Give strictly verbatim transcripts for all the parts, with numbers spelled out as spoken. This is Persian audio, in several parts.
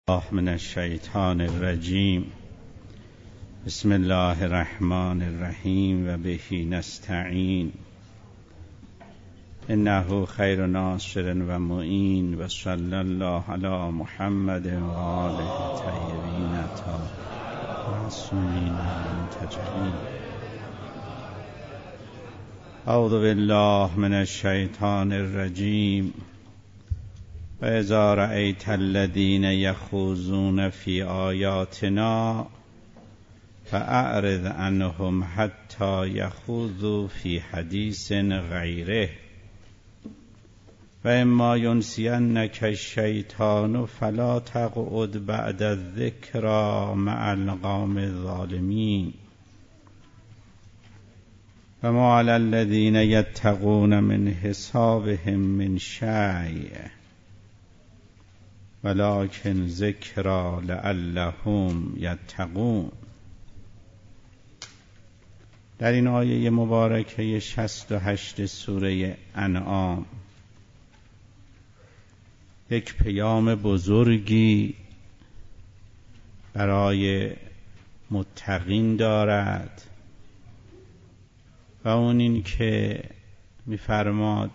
الله من الشیطان الرجیم. بسم الله الرحمن الرحیم و به نستعین. انه خیر ناصر و معین و صلی الله علی محمد و آله الطیبین الطاهرین معصومین المنتجبین. اعوذ بالله من الشیطان الرجیم. و اذا رأیت الذین یخوضون فی آیاتنا فاعرض عنهم حتی یخوضوا فی حدیث غیره و اما ینسینک الشیطان فلا تقعد بعد الذکری مع القوم الظالمین و ما علی الذین یتقون من حسابهم من شیء ولکن ذکری لعلهم یتقون. در این آیه مبارکه شصت و هشت سوره انعام یک پیام بزرگی برای متقین دارد و اون این که می‌فرماد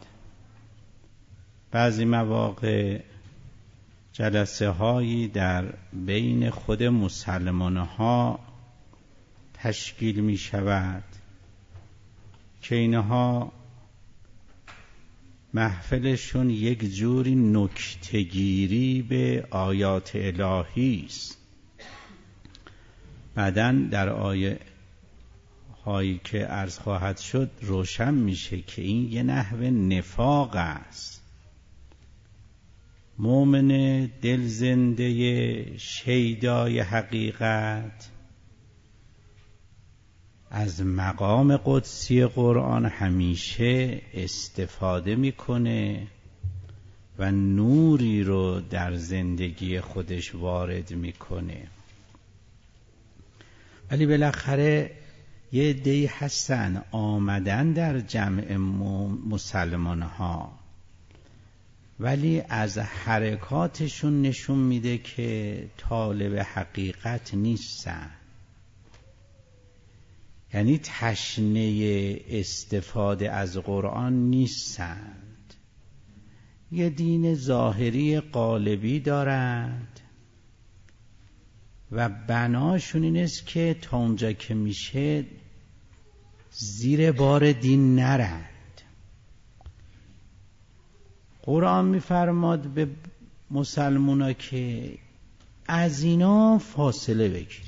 بعضی مواقع جلسه هایی در بین خود مسلمان ها تشکیل می شود که اینها محفلشون یک جوری نکته‌گیری به آیات الهی است. بعداً در آیه هایی که عرض خواهد شد روشن میشه که این یه نحو نفاق است. مؤمن دل زنده شیدای حقیقت از مقام قدسی قرآن همیشه استفاده میکنه و نوری رو در زندگی خودش وارد میکنه، ولی بالاخره یه عده‌ای هستن آمدن در جمع مسلمان ها ولی از حرکاتشون نشون میده که طالب حقیقت نیستن، یعنی تشنه استفاده از قرآن نیستند، یه دین ظاهری قالبی دارند و بناشون این است که تا اونجا که میشه زیر بار دین نرند. قرآن می‌فرماد به مسلمونا که از اینا فاصله بگیرید،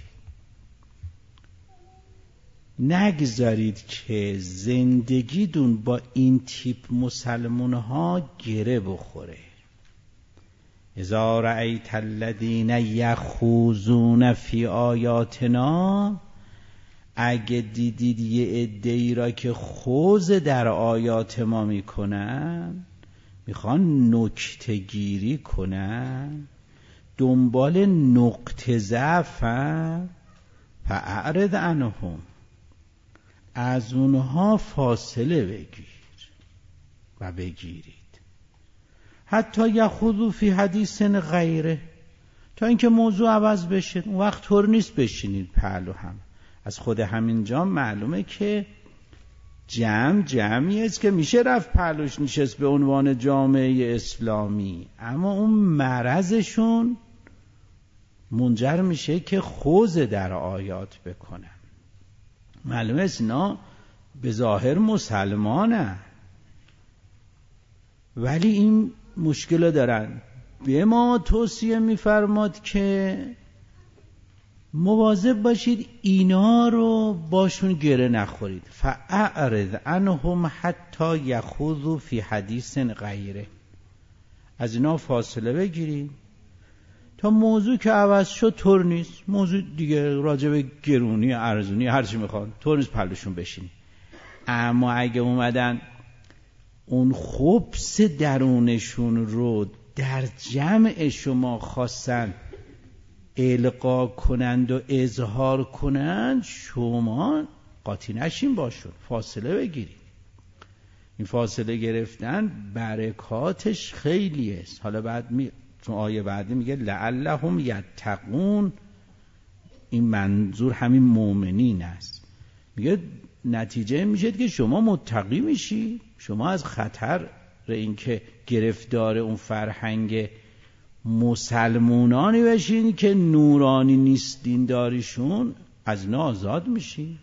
نگذارید که زندگیتون با این تیپ مسلمان‌ها گره بخوره. اذا رأیت الذین یخوضون فی آیاتنا، اگه دیدید یه عده‌ای را که خوض در آیات ما میکنن، میخوان نکته گیری کنن، دنبال نقطه ضعفن، فاعرض عنهم، از اونها فاصله بگیر و بگیرید. حتی یخوضوا فی حدیث غیره، تا اینکه موضوع عوض بشه. اون وقت طور نیست بشینید پهلو هم. از خود همینجا معلومه که جمع جمعی است که میشه رفت پهلوش نشست به عنوان جامعه اسلامی، اما اون مرضشون منجر میشه که خوض در آیات بکنن. معلومه است اینا به ظاهر مسلمانن ولی این مشکل دارن. به ما توصیه میفرماد که مواظب باشید اینا رو باشون گره نخورید. فاعرض عنهم حتی یخوضوا فی حدیث غیره، از اینا فاصله بگیرید تا موضوع که عوض شد طور نیست، موضوع دیگه راجع به گرونی ارزونی هرچی میخواد طور نیست پلوشون بشینید. اما اگه اومدن اون خبث درونشون رو در جمع شما خواستن القا کنند و اظهار کنند، شما قاطی نشین باشون، فاصله بگیرید. این فاصله گرفتن برکاتش خیلی است. حالا بعد می تو آیه بعدی میگه لعلهم یتقون، این منظور همین مؤمنین است. میگه نتیجه میشه که شما متقی میشی، شما از خطر اینکه گرفتار اون فرهنگ مسلمونانی بشین که نورانی نیست دینداریشون، از اینا آزاد میشی.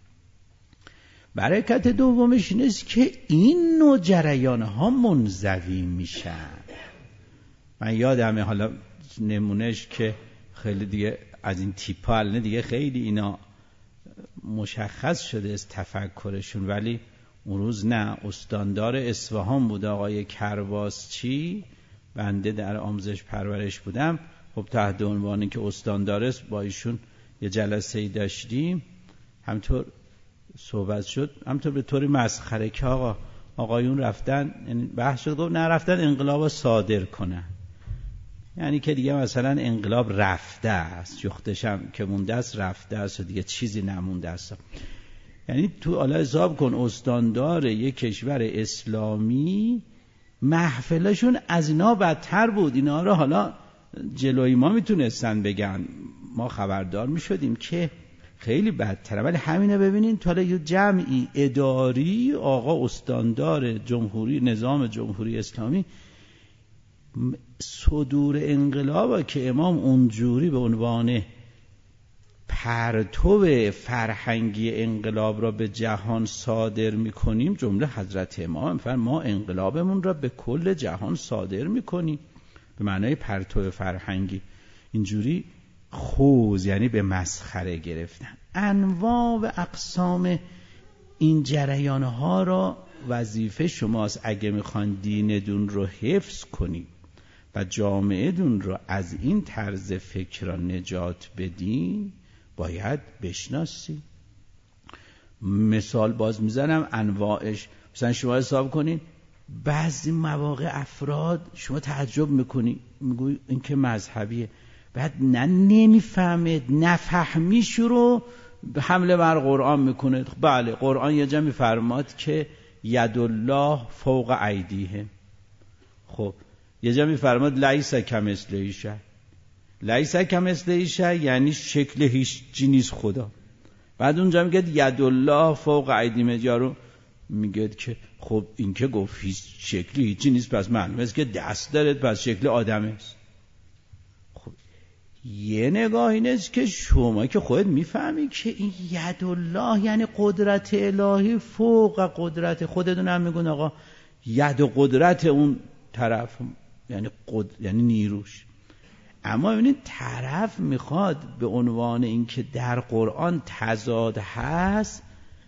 برکت دومش این است که این نوع جریان ها منزوی میشن. من یادمه حالا نمونهش که خیلی دیگه از این تیپا نه دیگه خیلی اینا مشخص شده از تفکرشون، ولی اون روز نه، استاندار اصفهان بود آقای کرباسچی، بنده در آموزش پرورش بودم، خب تحت عنوانی که استاندار است با ایشون یه جلسه ای داشتیم، همطور صحبت شد، همطور به طور مسخره که آقا آقایون رفتن، یعنی بحث شد، گفت نه رفتن انقلاب صادر کنن، یعنی که دیگه مثلا انقلاب رفته است، جختشم که مونده است رفته است و دیگه چیزی نمونده است. یعنی تو حالا حساب کن استاندار یک کشور اسلامی محفلشون از اینا بدتر بود. اینا رو حالا جلوی ما میتونستن بگن، ما خبردار میشدیم که خیلی بدتره، ولی همینه ببینین تو حالا یه جمعی اداری آقا استاندار جمهوری نظام جمهوری اسلامی صدور انقلابا که امام اونجوری به عنوان پرتو فرهنگی انقلاب را به جهان صادر میکنیم، جمله حضرت امام فرمود ما انقلابمون را به کل جهان صادر میکنیم به معنای پرتو فرهنگی. اینجوری خوز یعنی به مسخره گرفتن. انواع و اقسام این جریانها را وظیفه شماست اگه میخوان دینتون رو حفظ کنید و جامعه دون رو از این طرز فکر را نجات بدین، باید بشناسی. مثال باز میزنم انواعش. مثلا شما حساب کنین بعضی مواقع افراد شما تعجب میکنی، میگوی این که مذهبیه، بعد نه نمیفهمه، نفهمیش رو به حمله بر قرآن میکنه. بله قرآن یه جا میفرماد که ید الله فوق ایدیهم، خب یه جا میفرماد لیس کمثله شیء، لیس کمثله شیء یعنی شکل هیچ چیزی نیست خدا. بعد اونجا میگه ید الله فوق ایدیهم، یارو میگه که خب این که گفت هیچ شکلی هیچی نیست، پس معلومه است که دست داره، پس شکل آدمه است. خب یه نگاه این است که شما که خودت میفهمی که این ید الله یعنی قدرت الهی فوق قدرت خودتون، هم میگن آقا ید و قدرت اون طرف یعنی قد... یعنی نیروش. اما ببینید طرف میخواد به عنوان اینکه در قرآن تضاد هست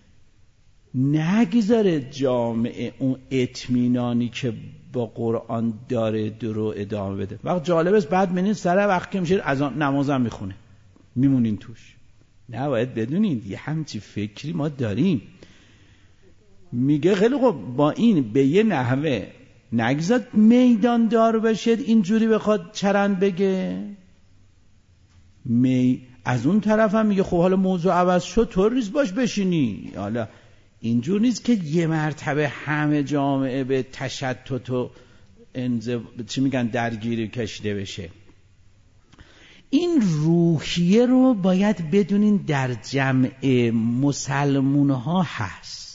نگذاره جامعه اون اطمینانی که با قرآن داره درو ادامه بده. وقت جالب است بعد منین سر وقت که میشه از نمازم میخونه میمونین توش. نه باید بدونید یه همچی فکری ما داریم. میگه خیلی خب با این به یه نحوه نگذاد میدان دار بشید اینجوری بخواد چرند بگه می از اون طرف هم میگه خب حالا موضوع عوض شد تو ریز باش بشینی. حالا اینجور نیست که یه مرتبه همه جامعه به تشتت و انزو... چی میگن درگیری کشیده بشه. این روحیه رو باید بدونین در جمع مسلمون ها هست.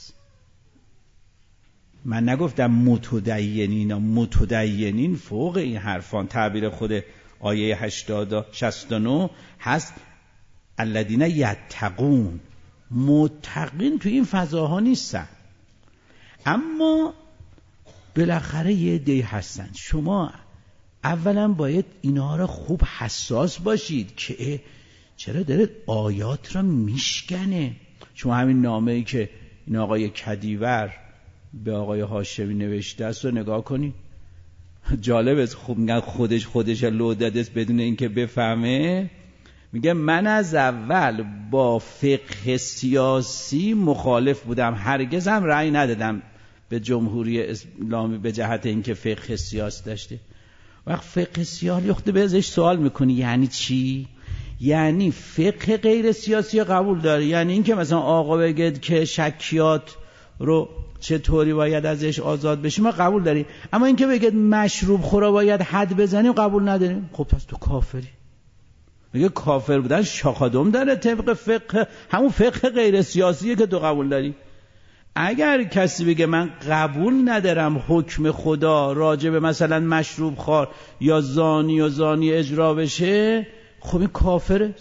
من نگفتم متدینین، متدینین فوق این حرفان. تعبیر خود آیه هشتاد شصت و نه هست الذین یتقون، متقین تو این فضاها نیستن، اما بالاخره یه دی هستن. شما اولا باید اینا را خوب حساس باشید که چرا داره آیات را میشکنه. شما همین نامه‌ای که این آقای کدیور به آقای هاشمی نوشته است رو نگاه کنید. جالب است، خوب میگن خودش خودش لو داده است بدون اینکه بفهمه. میگه من از اول با فقه سیاسی مخالف بودم، هرگز هم رأی ندادم به جمهوری اسلامی به جهت اینکه فقه سیاسی داشته. وقت فقه سیاسی خود به ازش سوال میکنی یعنی چی؟ یعنی فقه غیر سیاسی قبول داره، یعنی اینکه مثلا آقا بگید که شکیات رو چطوری باید ازش آزاد بشیم ما قبول داریم، اما اینکه بگید مشروب خورا باید حد بزنیم قبول نداریم. خب پس تو کافری. میگه کافر بودن شاخادم داره طبق فقه، همون فقه غیر سیاسیه که تو قبول داری. اگر کسی بگه من قبول ندارم حکم خدا راجع به مثلا مشروب خوار یا زانی و زانی اجرا بشه، خب این کافره.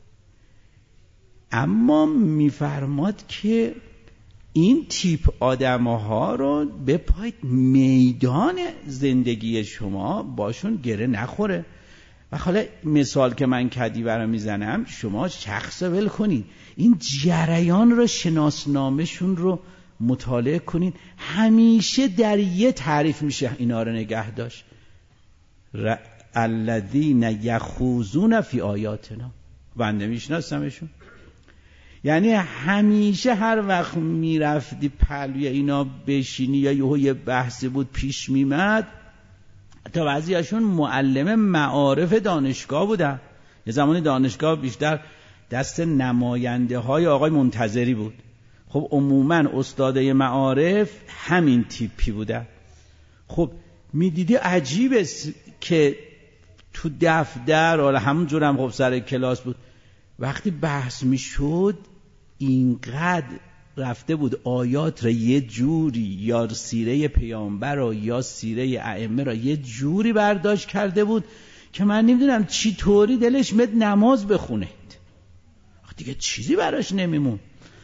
اما میفرماد که این تیپ آدم‌ها رو بپایید میدان زندگی شما باشون گره نخوره. و حالا مثال که من کدی برام میزنم، شما شخص ول کنید، این جریان رو شناسنامه‌شون رو مطالعه کنید، همیشه در یه تعریف میشه اینا رو نگه داشت. الذین یخوضون فی آیاتنا، بنده میشناسمشون. یعنی همیشه هر وقت میرفتی پلوی اینا بشینی یا یهو یه بحثی بود پیش میمد، تا بعضیاشون معلم معارف دانشگاه بودن. یه زمانی دانشگاه بیشتر دست نماینده های آقای منتظری بود. خب عموما استادای معارف همین تیپی بودن. خب میدیدی عجیبه که تو دفتر حالا همون جور هم خب سر کلاس بود، وقتی بحث میشد اینقدر رفته بود آیات را یه جوری یا سیره پیامبر را یا سیره ائمه را یه جوری برداشت کرده بود که من نمیدونم چی طوری دلش مد نماز بخونه، دیگه چیزی براش نمیمون.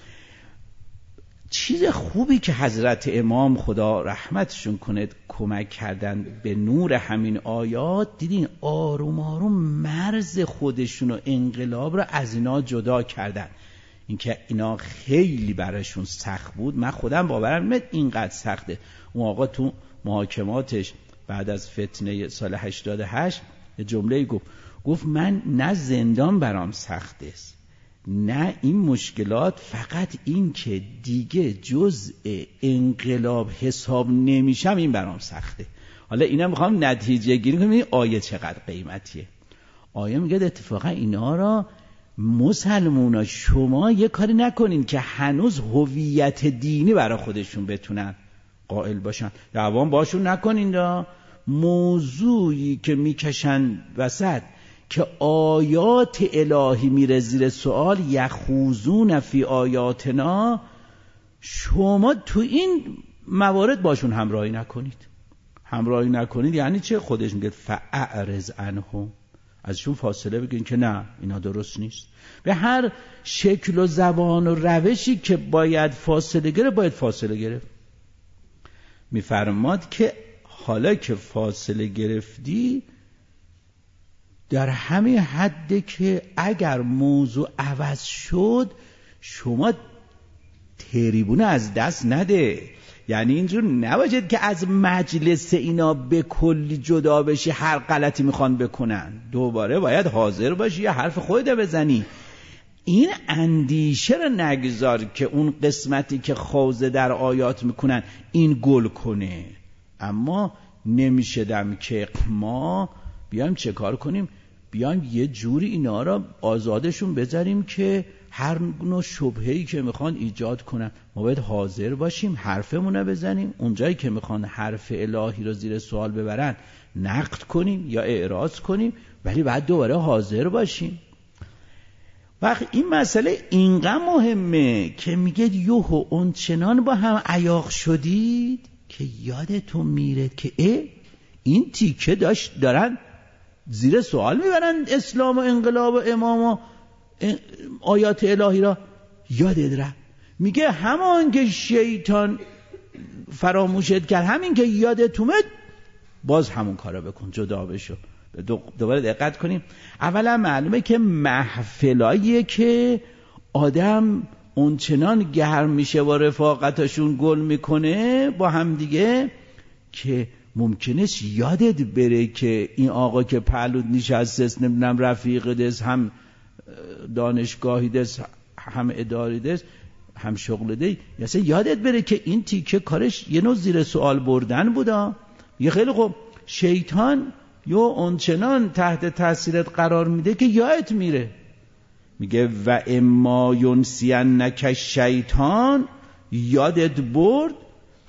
چیز خوبی که حضرت امام خدا رحمتشون کنه کمک کردن به نور همین آیات، دیدین آروم آروم مرز خودشون و انقلاب رو از اینا جدا کردن. اینکه اینا خیلی براشون سخت بود، من خودم باورم نمیاد اینقدر سخته. اون آقا تو محاکماتش بعد از فتنه سال هشتاد و هشت یه جمله گفت گفت من نه زندان برام سخت است، نه این مشکلات، فقط این که دیگه جزء انقلاب حساب نمیشم این برام سخته. حالا اینا میخوام نتیجه گیری کنم این آیه چقدر قیمتیه. آیه میگه اتفاقا اینا را مسلمونا شما یه کاری نکنین که هنوز هویت دینی برای خودشون بتونن قائل باشن، دوام باشون نکنین. دا موضوعی که میکشن وسط که آیات الهی میره زیر سوال، یخوضون فی آیاتنا، شما تو این موارد باشون همراهی نکنید. همراهی نکنید یعنی چه؟ خودش میگه فاعرض عنهم، ازشون فاصله بگیرین که نه اینا درست نیست. به هر شکل و زبان و روشی که باید فاصله گرفت باید فاصله گرفت. میفرماد که حالا که فاصله گرفتی در همین حد که اگر موضوع عوض شد شما تریبونه از دست نده. یعنی اینجور نباید که از مجلس اینا به کلی جدا بشی، هر غلطی میخوان بکنن دوباره باید حاضر باشی یا حرف خودت بزنی. این اندیشه رو نگذار که اون قسمتی که خوضه در آیات میکنن این گل کنه. اما نمیشدم که ما بیایم چه کار کنیم؟ بیایم یه جوری اینا را آزادشون بذاریم که هر نوع شبهه‌ای که میخوان ایجاد کنن ما باید حاضر باشیم حرفمون رو بزنیم، اونجایی که میخوان حرف الهی رو زیر سوال ببرن نقد کنیم یا اعراض کنیم، ولی بعد دوباره حاضر باشیم. وقت این مسئله اینقدر مهمه که میگه یوهو اون چنان با هم عیاق شدید که یادتون میره که اه این تیکه داشت دارن زیر سوال میبرن اسلام و انقلاب و امام و آیات الهی را. یادت رفت میگه همان که شیطان فراموشت کرد همین که یادت اومد باز همون کارا بکن، جدا بشو. دوباره دقت کنیم. اولا معلومه که محفلاییه که آدم اونچنان گرم میشه و رفاقتشون گل میکنه با هم دیگه که ممکنه یادت بره که این آقا که پهلوت نشسته نمیدونم رفیق دست، هم دانشگاهی دست، هم اداری دست، هم شغل دی، یعنی یادت بره که این تیکه کارش یه نوع زیر سوال بردن بودا. یه خیلی خوب شیطان یا اونچنان تحت تاثیرت قرار میده که یادت میره. میگه و اما ینسینک شیطان، یادت برد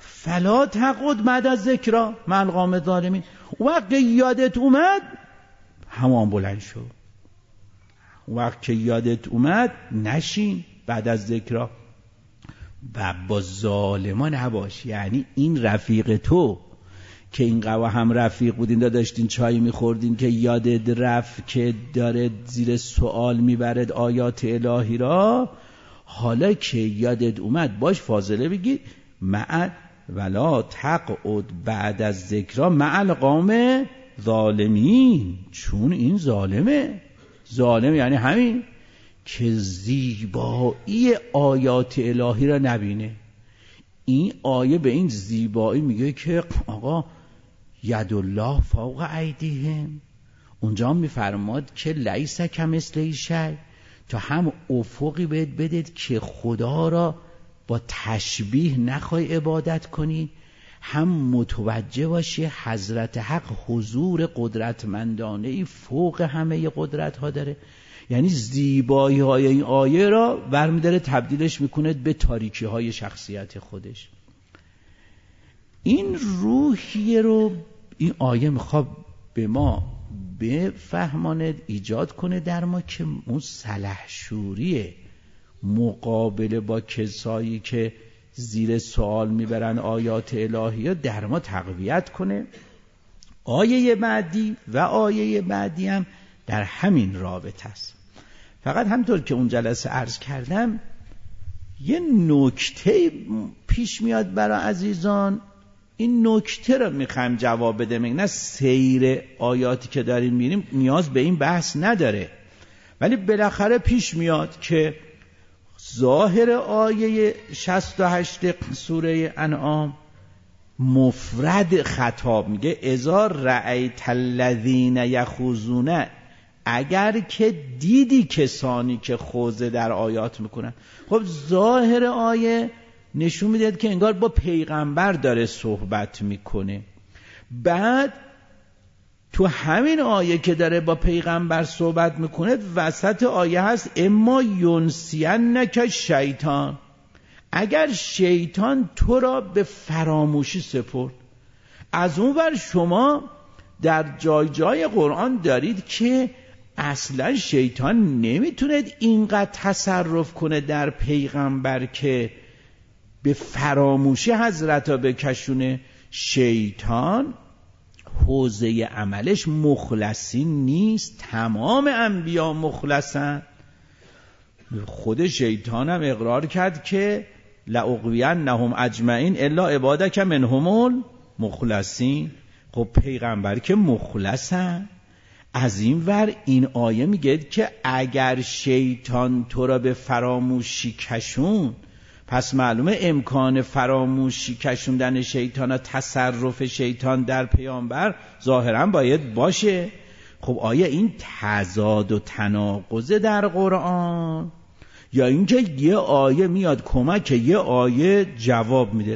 فلا تقعد بعد از ذکرا مع القوم الظالمین. وقت که یادت اومد همان بلند شو. وقت که یادت اومد نشین بعد از ذکرا و با ظالمان نباش. یعنی این رفیق تو که این قوا هم رفیق بودین، داشتین چای میخوردین که یادت رفت که داره زیر سوال میبرد آیات الهی را، حالا که یادت اومد باش فاصله بگیر. مع ولا تقعد بعد از ذکرا مع القوم ظالمین، چون این ظالمه. ظالم یعنی همین که زیبایی آیات الهی را نبینه. این آیه به این زیبایی میگه که آقا ید الله فوق ایدیهم، اونجا هم میفرماد که لیس کمثله شیء، تا هم افقی بهت بدید که خدا را با تشبیه نخوای عبادت کنی، هم متوجه باشی حضرت حق حضور قدرتمندانه‌ای فوق همه قدرت ها داره. یعنی زیبایی های این آیه را برمی‌داره تبدیلش میکنه به تاریکی های شخصیت خودش. این روحیه رو این آیه میخواد به ما بفهماند، ایجاد کنه در ما که اون سلحشوری مقابله با کسایی که زیر سوال میبرن آیات الهی در ما تقویت کنه. آیه بعدی و آیه بعدی هم در همین رابطه است. فقط همطور که اون جلسه عرض کردم یه نکته پیش میاد برای عزیزان، این نکته رو میخوایم جواب بده. نه سیر آیاتی که داریم میریم نیاز به این بحث نداره، ولی بالاخره پیش میاد که ظاهر آیه شصت و هشت سوره انعام مفرد خطاب میگه اذا رأیت الذین یخوضون، اگر که دیدی کسانی که خوضه در آیات میکنن. خب ظاهر آیه نشون میده که انگار با پیغمبر داره صحبت میکنه. بعد تو همین آیه که داره با پیغمبر صحبت میکنه وسط آیه هست اما ینسینک شیطان، اگر شیطان تو را به فراموشی سپرد. از اون ور شما در جای جای قرآن دارید که اصلا شیطان نمیتونه اینقدر تصرف کنه در پیغمبر که به فراموشی حضرت ها بکشونه. شیطان حوزه عملش مخلصین نیست، تمام انبیا مخلصن. خود شیطان هم اقرار کرد که لأغوینهم اجمعین الا عبادک منهم المخلصین. خب پیغمبر که مخلصن. از این ور این آیه میگه که اگر شیطان تو را به فراموشی کشون، پس معلومه امکان فراموشی کشوندن شیطان و تصرف شیطان در پیامبر ظاهرا باید باشه. خب آیا این تضاد و تناقض در قرآن، یا اینکه یه آیه میاد کمک یه آیه جواب میده؟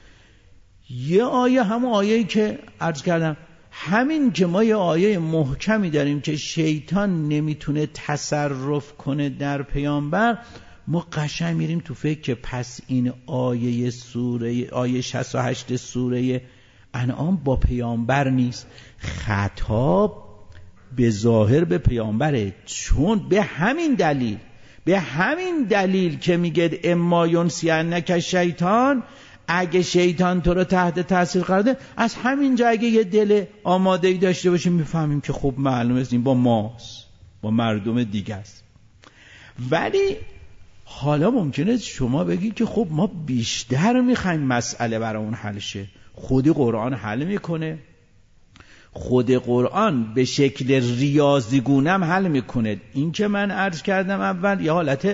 یه آیه همون آیه‌ای که عرض کردم، همین که ما یه آیه محکمی داریم که شیطان نمیتونه تصرف کنه در پیامبر، ما قشنگ میریم تو فکر که پس این آیه سوره آیه شصت و هشت سوره انعام با پیامبر نیست، خطاب به ظاهر به پیامبره. چون به همین دلیل به همین دلیل که میگه اما ینسینک شیطان، اگه شیطان تو رو تحت تاثیر قرار ده، از همین جا اگه یه دل آماده‌ای داشته باشیم میفهمیم که خب معلومه است این با ماست، با مردم دیگه است. ولی حالا ممکنه شما بگی که خب ما بیشتر میخوایم مسئله برامون حل شه. خود قرآن حل میکنه، خود قرآن به شکل ریاضیگونه هم حل میکنه. این که من عرض کردم اول یه حالت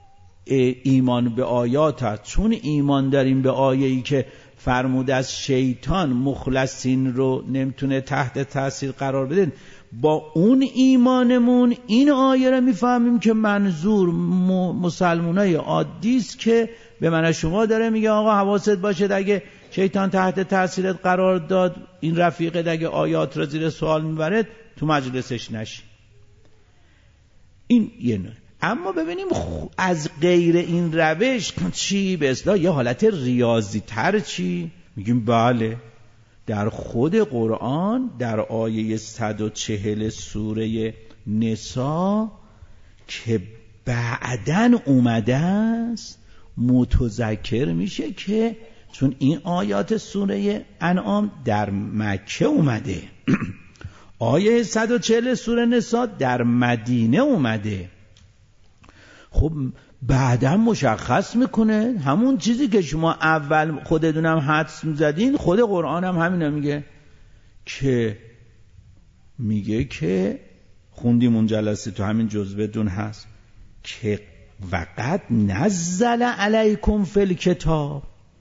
ایمان به آیات هست، چون ایمان داریم به آیه‌ای که فرمود از شیطان مخلصین رو نمیتونه تحت تاثیر قرار بدن، با اون ایمانمون این آیه رو میفهمیم که منظور مسلمانای عادی است که به من شما داره میگه آقا حواست باشه اگه شیطان تحت تاثیرت قرار داد، این رفیقت اگه آیات رو زیر سوال میبرد تو مجلسش نشی. این یه نوع. اما ببینیم از غیر این روش چی به اصطلاح یه حالت ریاضی تر چی؟ میگیم بله در خود قرآن در آیه صد و چهل سوره نسا که بعدن اومده است متذکر میشه که چون این آیات سوره انعام در مکه اومده آیه صد و چهل سوره نسا در مدینه اومده. خب بعدم مشخص میکنه همون چیزی که شما اول خودتونم حدس میزدین، خود قرآن هم همینو میگه که میگه که خوندیم اون جلسه تو همین جزوه دون هست که وقت نزل علیکم فی الکتاب،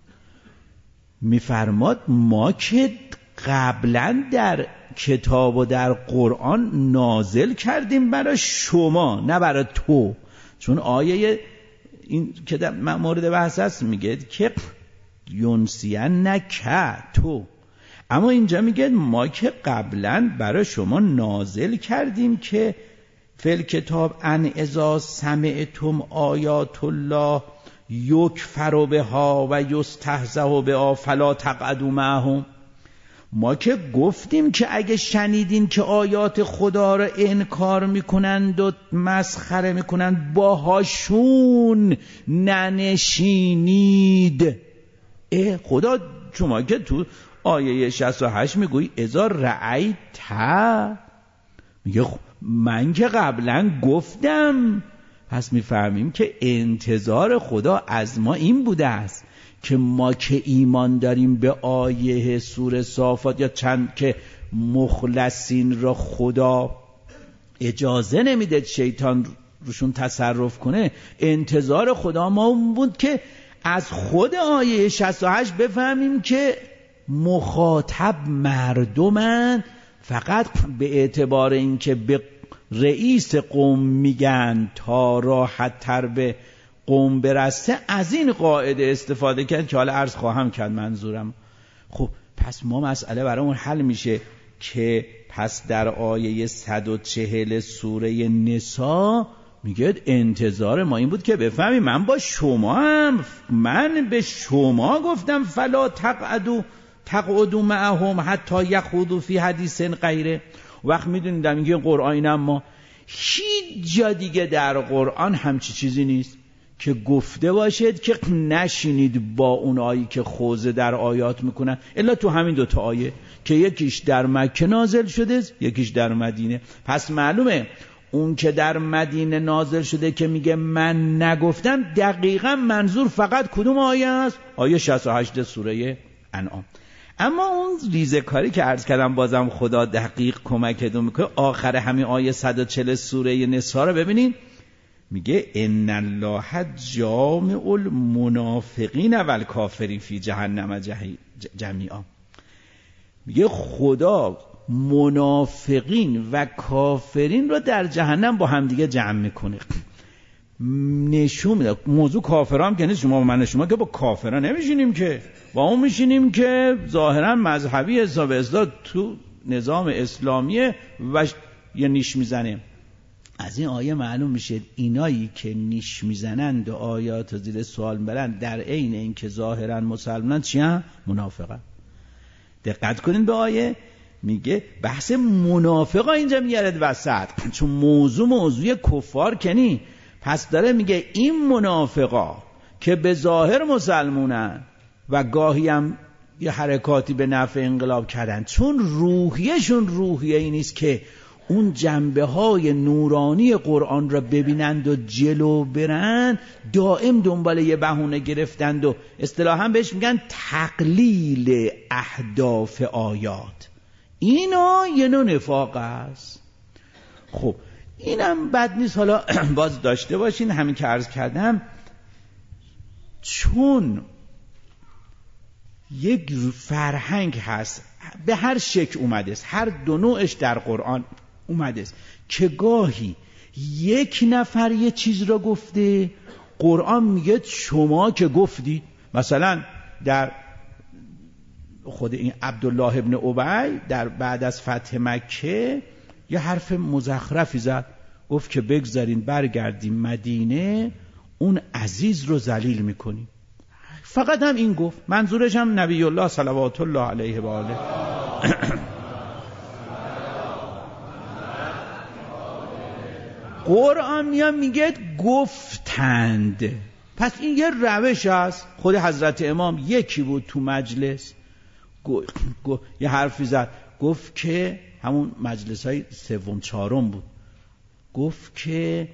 میفرماد ما که قبلا در کتاب و در قرآن نازل کردیم برای شما نه برای تو. چون آیه این که در مورد بحث هست میگه که یونسیان نکه تو، اما اینجا میگه ما که قبلا برای شما نازل کردیم که فی کتاب ان اذا سمعتم آیات الله یکفر بها و یستهزأ بها فلا تقعدوا معهم. ما که گفتیم که اگه شنیدین که آیات خدا را انکار میکنند و مسخره میکنند باهاشون ننشینید. اه خدا شما که تو آیه شصت و هشت میگوی اذا رأیت، میگه من که قبلا گفتم. پس میفهمیم که انتظار خدا از ما این بوده است که ما که ایمان داریم به آیه سوره صافات یا چند که مخلصین را خدا اجازه نمیده شیطان روشون تصرف کنه، انتظار خدا ما اون بود که از خود آیه شصت و هشت بفهمیم که مخاطب مردمن، فقط به اعتبار این که به رئیس قوم میگن تا راحت تر به قوم برسه از این قاعده استفاده کرد که حالا عرض خواهم کرد منظورم. خب پس ما مسئله برامون حل میشه که پس در آیه صد و چهل سوره نسا میگه انتظار ما این بود که بفهمی من با شما هم من به شما گفتم فلا تقعدوا تقعدوا معهم حتی یخوضوا فی حدیث غیره. وقت میدونید در میگه قرآن اما هیچ جا دیگه در قرآن همچی چیزی نیست که گفته باشد که نشینید با اون آیی که خوزه در آیات میکنن الا تو همین دوتا آیه که یکیش در مکه نازل شده یکیش در مدینه. پس معلومه اون که در مدینه نازل شده که میگه من نگفتم دقیقا منظور فقط کدوم آیه است؟ آیه شصت و هشت سوره انعام. اما اون ریزه کاری که عرض کردم بازم خدا دقیق کمکتون میکنه. آخر همین آیه صد و چهل سوره نسا رو ببینید میگه ان الله جامع المنافقین و الکافرین فی جهنم جمیعا. میگه خدا منافقین و کافرین رو در جهنم با هم دیگه جمع میکنه. نشون میده موضوع کافرام که نیست، شما و من شما که با کافران نمیشینیم که با اون میشینیم که ظاهرا مذهبی حساب اصلاح تو نظام اسلامیه و یه نیش میزنه. از این آیه معلوم میشه اینایی که نیش میزنند و آیات زیر سوال برند در عین این که ظاهرا مسلمانن چی هم؟ منافقن. دقت کنین به آیه میگه بحث منافقا اینجا میارد وسط، چون موضوع موضوع کفار کنی. پس داره میگه این منافقا که به ظاهر مسلمونن و گاهی هم یه حرکاتی به نفع انقلاب کردن، چون روحیشون روحیه ای نیست که اون جنبه های نورانی قرآن را ببینند و جلو برن، دائم دنبال یه بهونه گرفتند و اصطلاحاً بهش میگن تقلیل اهداف آیات. اینا یه نوع نفاق است. خب اینم بد نیست حالا باز داشته باشین. همین که عرض کردم چون یک فرهنگ هست به هر شکل اومده است، هر دو نوعش در قرآن اومده است که گاهی یک نفر یه چیز را گفته قرآن میگه شما که گفتید. مثلا در خود این عبدالله ابن ابی در بعد از فتح مکه یه حرف مزخرفی زد، گفت که بگذارین برگردیم مدینه، اون عزیز رو ذلیل میکنیم. فقط هم این گفت، منظورش هم نبی الله صلوات الله علیه و آله. قرآن میاد میگه گفتند. پس این یه روش است. خود حضرت امام یکی بود تو مجلس گو، گو، یه حرفی زد، گفت که همون مجلس های سوم چهارم بود، گفت که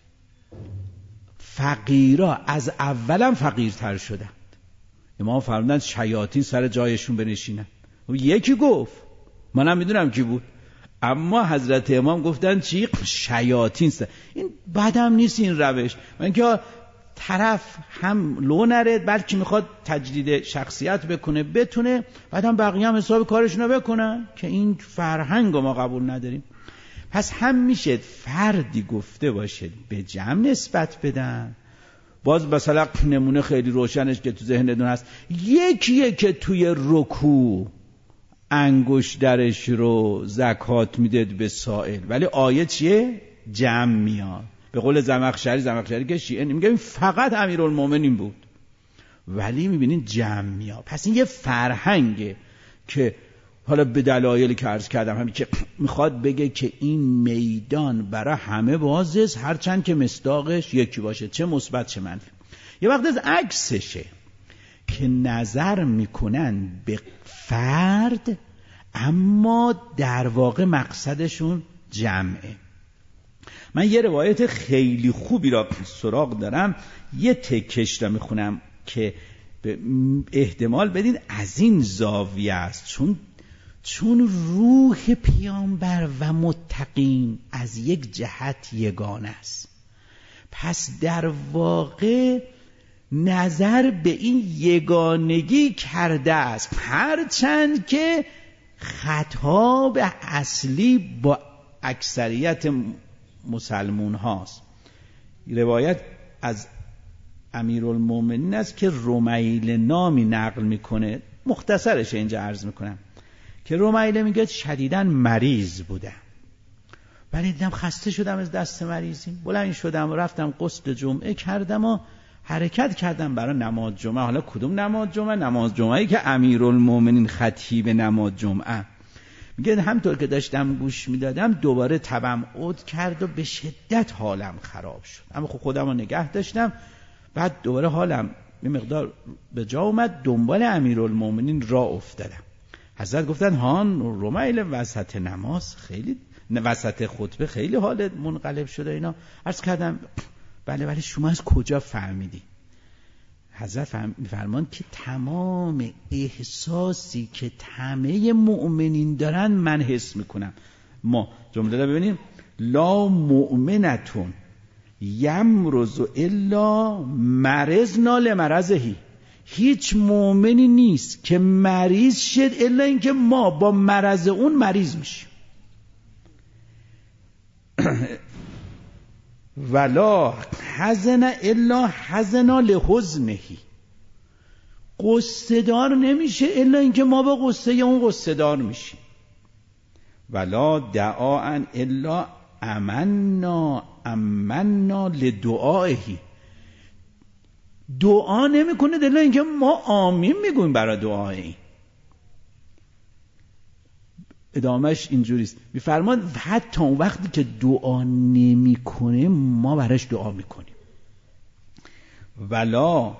فقیرا از اولم فقیرتر شدند. امام فرمودن شیاطین سر جایشون بنشینن. یکی گفت، منم میدونم کی بود، اما حضرت امام گفتن چی؟ شیاطین سر. این بدم نیست این روش. من که طرف هم لو نرد، بلکه میخواد تجدید شخصیت بکنه بتونه، بعد هم بقیه هم حساب کارشونو بکنن، که این فرهنگ ما قبول نداریم. پس هم میشه فردی گفته باشه به جمع نسبت بدن. باز مثلا نمونه خیلی روشنش که تو ذهنتون هست، یکیه که توی رکوع انگشت درش رو زکات میده به سائل، ولی آیه چیه؟ جمع میاد. به قول زمخشری، زمخشری که شیعه میگه این فقط امیرالمومنین بود، ولی میبینین جمع میاد. پس این یه فرهنگه که حالا به دلایلی که عرض کردم همین که میخواد بگه که این میدان برای همه بازست، هرچند که مصداقش یکی باشه، چه مثبت چه منفی. یه وقت از عکسشه که نظر میکنن به فرد، اما در واقع مقصدشون جمعه. من یه روایت خیلی خوبی را سراغ دارم، یه تکش را میخونم که احتمال بدین از این زاویه است، چون چون روح پیامبر و متقین از یک جهت یگانه است. پس در واقع نظر به این یگانگی کرده است، هرچند که خطاب اصلی با اکثریت مسلمون هاست. روایت از امیرالمومنین است که رمیل نامی نقل میکنه، مختصرش اینجا عرض میکنم، که رمیل میگه شدیداً مریض بودم، ولی دیدم خسته شدم از دست مریضی، بلند شدم رفتم غسل جمعه کردم و حرکت کردم برای نماز جمعه. حالا کدوم نماز جمعه؟ نماز جمعه‌ای که امیرالمومنین خطیب نماز جمعه. میگه همطور که داشتم گوش میدادم دوباره تبم عود کرد و به شدت حالم خراب شد، اما خب خودم رو نگه داشتم. بعد دوباره حالم یه مقدار به جا اومد، دنبال امیرالمومنین را افتادم. حضرت گفتن هان رمیل وسط نماز خیلی، وسط خطبه خیلی حالت منقلب شده اینا. عرض کردم بله بله شما از کجا فهمیدی؟ حضرت فرمان که تمام احساسی که همه مؤمنین دارن من حس میکنم. ما جمله رو ببینیم، لا مؤمنتون یمرض الا مرضنا لمرضه. هیچ مؤمنی نیست که مریض شد الا اینکه ما با مرض اون مریض میشیم. ولا حزن الا حزنا لحزنه. قصه دار نمیشه الا اینکه ما با قصه اون قصه دار میشیم. ولا دعاء الا امنا امنا لدعائه. دعا نمیکنه الا اینکه ما آمین میگویم برای دعای. ادامهش اینجوریست، میفرمان حتی اون وقتی که دعا نمیکنه ما براش دعا میکنیم. ولا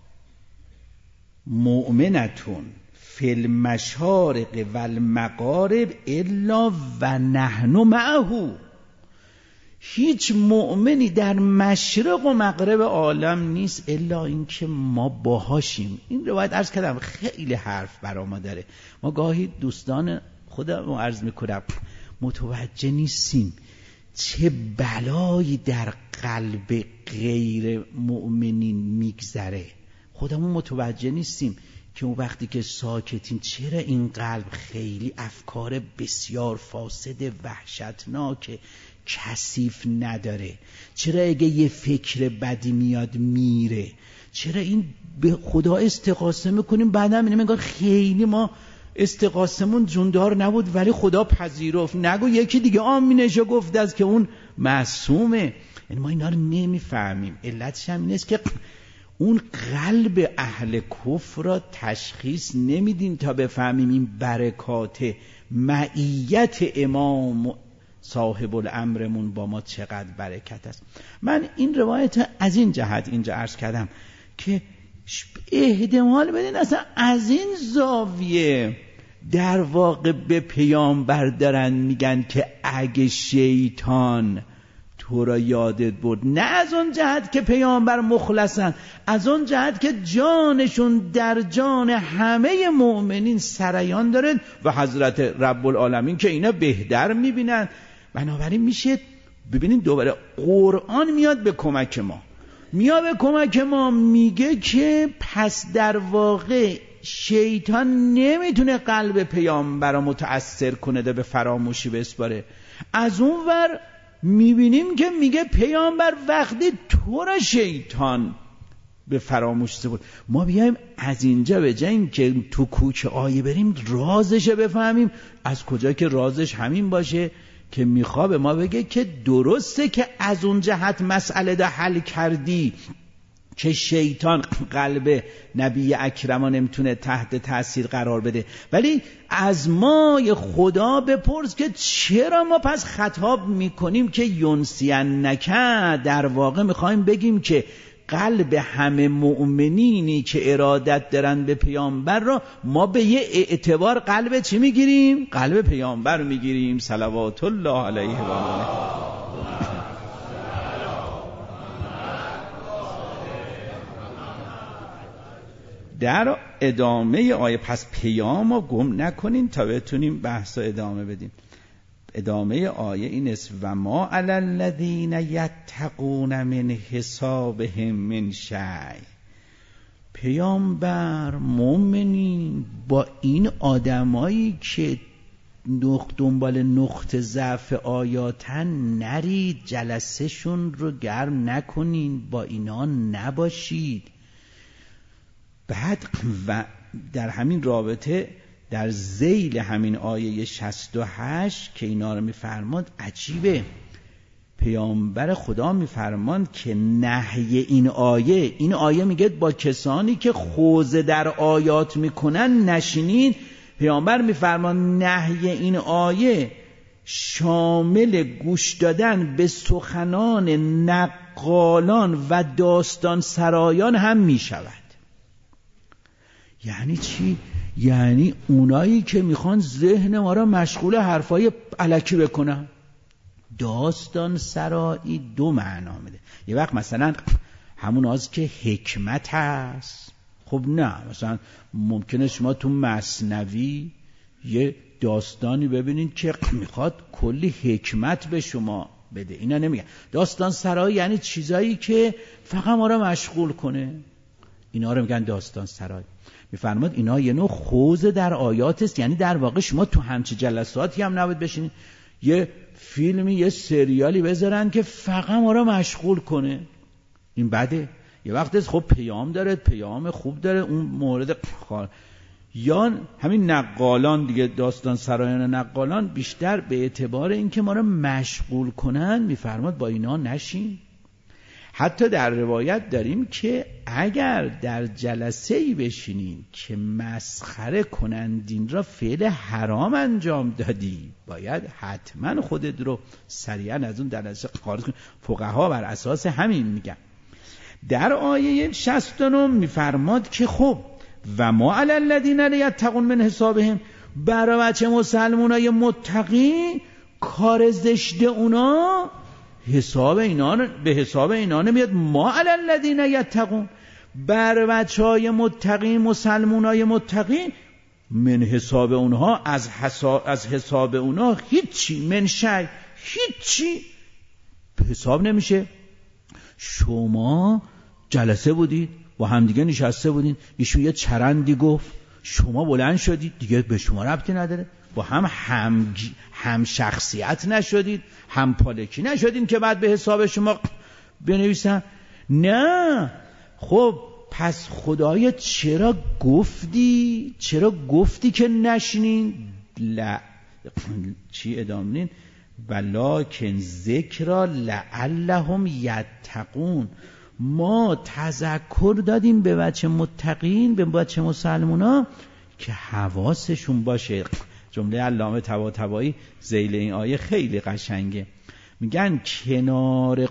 مؤمنتون فی المشارق و المغارب الا و نحن معه. هیچ مؤمنی در مشرق و مغرب عالم نیست الا اینکه ما باهاشیم. این روایت عرض کردم خیلی حرف برا ما داره. ما گاهی دوستان خودمو عرض میکنم متوجه نیستیم چه بلایی در قلب غیر مؤمنین میگذره. خودمون متوجه نیستیم که اون وقتی که ساکتیم چرا این قلب خیلی افکار بسیار فاسد وحشتناک کثیف نداره، چرا اگه یه فکر بدی میاد میره، چرا این به خدا استغاثه میکنیم بعدا میبینیم انگار خیلی ما استغاثمون جوندار نبود ولی خدا پذیرفت. نگو یکی دیگه آمینشو گفت از که اون معصومه. یعنی ما اینا رو نمیفهمیم. علتش هم این است که اون قلب اهل کفر را تشخیص نمیدیم تا بفهمیم این برکات معیت امام صاحب الامرمون با ما چقدر برکت است. من این روایت از این جهت اینجا عرض کردم که احتمال بدین اصلا از این زاویه در واقع به پیامبر دارن میگن که اگه شیطان تو را یادت برد، نه از اون جهت که پیامبر مخلصن، از اون جهت که جانشون در جان همه مؤمنین سریان داره و حضرت رب العالمین که اینا بهتر میبینن. بنابراین میشه ببینید دوباره قرآن میاد به کمک ما، میاد به کمک ما میگه که پس در واقع شیطان نمیتونه قلب پیامبر رو متأثر کنه ده به فراموشی بسپاره. از اون ور میبینیم که میگه پیامبر وقتی تو را شیطان به فراموشی سپرد. ما بیایم از اینجا به جای این که تو کوچه آیه بریم رازش بفهمیم، از کجا که رازش همین باشه که میخواد به ما بگه که درسته که از اون جهت مسئله ده حل کردی که شیطان قلب نبی اکرم نمیتونه تحت تأثیر قرار بده، ولی از ما خدا بپرس که چرا ما پس خطاب میکنیم که ینسین نکه. در واقع میخوایم بگیم که قلب همه مؤمنینی که ارادت دارن به پیامبر را ما به یه اعتبار قلب چی میگیریم؟ قلب پیامبر میگیریم صلوات الله علیه و آله. در ادامه آیه پس پیام رو گم نکنین تا بتونیم بحث رو ادامه بدیم. ادامه آیه این است و ما علی الذین یتقون من حسابهم من شیء. پیامبر مومنین با این آدمایی که دنبال نقطه ضعف آیاتن نرید، جلسه شون رو گرم نکنین، با اینا نباشید. بعد و در همین رابطه در ذیل همین آیه شصت و هشت که اینا رو میفرماد عجیبه، پیامبر خدا میفرماند که نهی این آیه، این آیه میگه با کسانی که خوض در آیات میکنن نشینین. پیامبر میفرماند نهی این آیه شامل گوش دادن به سخنان نقالان و داستان سرایان هم میشود. یعنی چی؟ یعنی اونایی که میخوان ذهن ما را مشغول حرفای الکی بکنن. داستان سرایی دو معنا میده. یه وقت مثلا همون از که حکمت هست، خب نه، مثلا ممکنه شما تو مثنوی یه داستانی ببینید که میخواد کلی حکمت به شما بده، اینا نمیگن. داستان سرایی یعنی چیزایی که فقط ما را مشغول کنه، اینا رو میگن داستان سرایی. میفرماد اینا یه نوع خوض در آیات است. یعنی در واقع شما تو همچه جلساتی هم نباید بشینید یه فیلمی یه سریالی بذارن که فقط ما را مشغول کنه، این بده. یه وقت است خب پیام داره، پیام خوب داره، اون مورد خال. یا همین نقالان دیگه، داستان سرایان نقالان بیشتر به اعتبار این که ما را مشغول کنن، میفرماد با اینا نشین. حتی در روایت داریم که اگر در جلسه‌ای بشینین که مسخره کنندین را فعل حرام انجام دادی، باید حتما خودت رو سریعا از اون جلسه خارج کن. فقها بر اساس همین میگن. در آیه شصت و نه میفرماد که خب و ما علی الذین یتقون من حسابهم، برای بچه مسلمانای متقی کار زشت اونا حساب اینا به حساب اینا نمیاد. ما علی الذین یتقون، بر بچهای متقی مسلمانای متقی من حساب اونها از حساب از حساب اونها هیچی، من شی هیچی حساب نمیشه. شما جلسه بودید با همدیگه نشسته بودین، ایشون یه چرندی گفت، شما بلند شدید، دیگه به شما ربطی نداره. با هم هم هم شخصیت نشدید، هم پالکی نشدین که بعد به حساب شما بنویسن. نه، خب پس خدایا چرا گفتی چرا گفتی که نشینین؟ لا چی ادامه؟ ولکن ذکر لعلهم یتقون. ما تذکر دادیم به بچه متقین، به بچه مسلمونا که حواسشون باشه. جمله علامه طباطبایی ذیل این آیه خیلی قشنگه، میگن کنار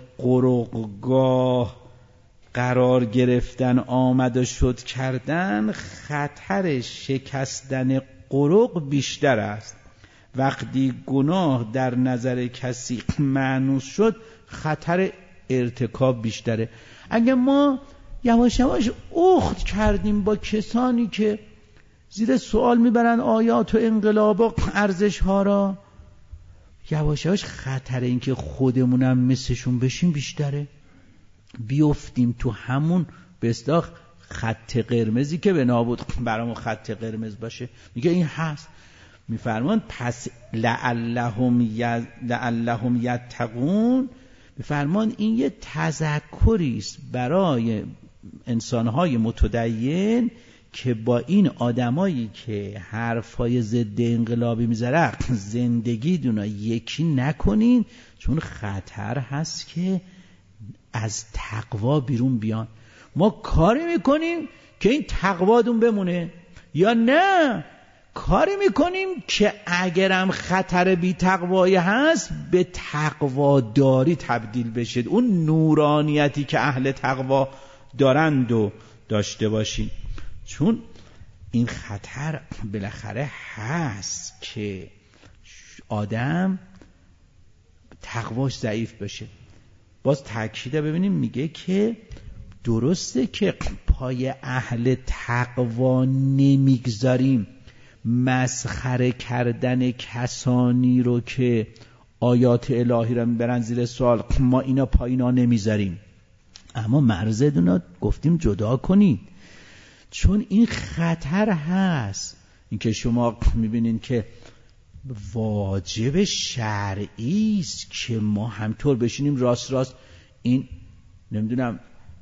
قرقگاه قرار گرفتن، آمد و شد کردن، خطر شکستن قرق بیشتر است. وقتی گناه در نظر کسی مانوس شد، خطر ارتکاب بیشتره. اگه ما یواش یواش اخت کردیم با کسانی که زیر سوال میبرن آیات و انقلاب و ارزش ها را، یواش یواش خطر این که خودمونم مثلشون بشیم بیشتره، بیفتیم تو همون به اصطلاح خط قرمزی که به نابود برامون خط قرمز باشه. میگه این هست، میفرمان پس لعلهم یز... لعلهم یتقون، میفرمان این یه تذکری است برای انسانهای متدین که با این آدمایی که حرفای ضد انقلابی میذاره زندگی دونا یکی نکنین، چون خطر هست که از تقوا بیرون بیان. ما کاری میکنیم که این تقوادون بمونه، یا نه کاری میکنیم که اگرم خطر بی تقوایی هست به تقواداری تبدیل بشید، اون نورانیتی که اهل تقوا دارند و داشته باشید. چون این خطر بالاخره هست که آدم تقواش ضعیف بشه. باز تأکید ببینیم میگه که درسته که پای اهل تقوا نمیگذاریم، مسخره کردن کسانی رو که آیات الهی رو میبرن زیر سوال ما اینا پایینا نمیذاریم، اما مرزدونا گفتیم جدا کنید، چون این خطر هست. این که شما میبینین که واجب شرعی است که ما همطور بشینیم راست راست این نمیدونم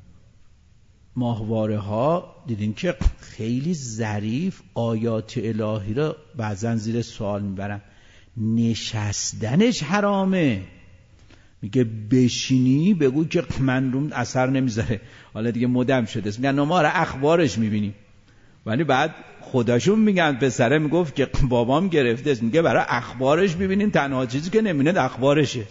ماهواره ها دیدین که خیلی ظریف آیات الهی را بعضن زیر سوال میبرن، نشستنش حرامه. میگه بشینی بگو که من روم اثر نمیذاره، حالا دیگه مدام شده، میگن ما را اخبارش میبینیم، ولی بعد خودشون میگن پسره میگفت که بابام گرفته، میگه برای اخبارش ببینین، تنها چیزی که نمی‌بینه اخبارشه.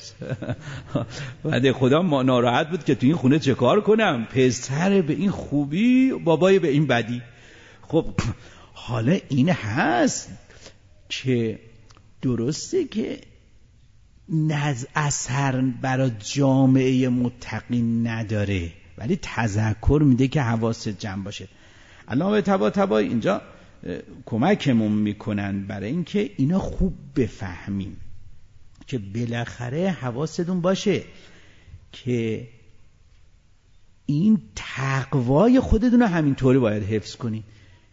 بعد خدا ما ناراحت بود که تو این خونه چه کار کنم، پسر به این خوبی بابای به این بدی. خب حالا این هست که درسته که نز اثر برای جامعه متقین نداره، ولی تذکر میده که حواست جمع باشه. علامه طباطبایی اینجا کمکمون میکنن برای اینکه اینا خوب بفهمیم که بالاخره حواستون باشه که این تقوای خودتون همینطوری باید حفظ کنین.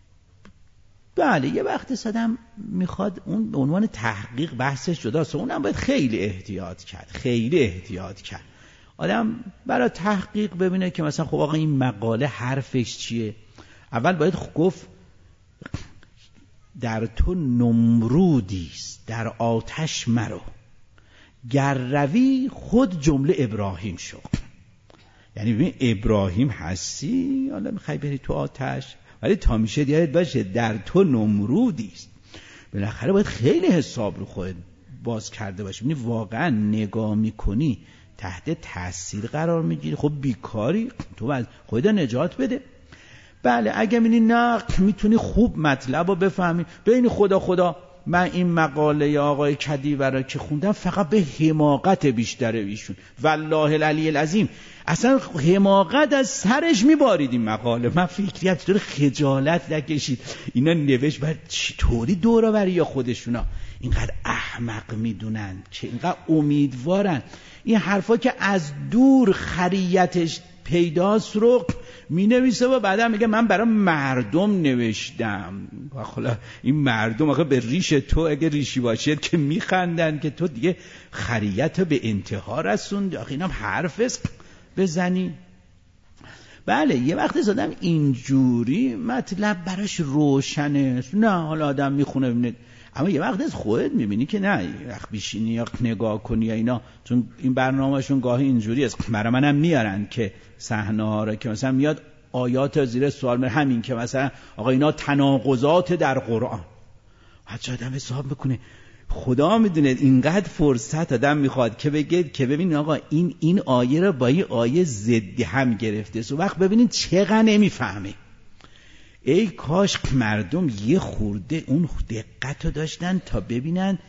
بله یه وقت صدم میخواد اون به عنوان تحقیق بحثش جداست، اونم باید خیلی احتیاط کرد، خیلی احتیاط کرد. آدم برای تحقیق ببینه که مثلا خب آقا این مقاله حرفش چیه. اول باید گفت در تو نمرودیست در آتش مرو، گر روی خود جمله ابراهیم شو. یعنی ببین ابراهیم هستی، حالا میخوای بری تو آتش، ولی تا میشه دیگه باشه در تو نمرودیست. بالاخره باید خیلی حساب رو خود باز کرده باشی، یعنی واقعا نگاه میکنی تحت تاثیر قرار میگیری، خب بیکاری، تو باید خودت نجات بده. بله اگه می‌بینی نه میتونی خوب مطلب رو بفهمی، بین خدا خدا من این مقاله آقای کدیور را که خوندم فقط به حماقت بیشتره ایشون، والله العلی العظیم اصلا حماقت از سرش میبارید این مقاله. من فکری از طور خجالت نکشید اینا نوشت بر چطوری دوراوری یا خودشونا اینقدر احمق میدونن که اینقدر امیدوارن این حرفا که از دور خریتش پیداست رو می نویسه و بعدا میگه من برای مردم نوشتم. و خلا این مردم آخه به ریش تو اگه ریشی باشه که میخندن که تو دیگه خریت به انتها رسوند، آخه اینم حرف است بزنی. بله یه وقتی زدم اینجوری مطلب براش روشنه، نه حالا آدم میخونه ببینید اما یه وقت از خودت میبینی که نه، وقت بیشینی یا نگاه کنی یا اینا، چون این برنامهشون گاهی اینجوری است، برای منم میارن که صحنه ها رو که مثلا میاد آیات زیر سوال میره، همین که مثلا آقا اینا تناقضات در قرآن، بچه آدم حساب میکنه خدا میدونه اینقدر فرصت آدم میخواد که بگید که ببین آقا این این آیه رو با این آیه ضد هم گرفته، سو وقت ببینید چقدر نمیفهمه. ای کاش مردم یه خورده اون دقت رو داشتن تا ببینن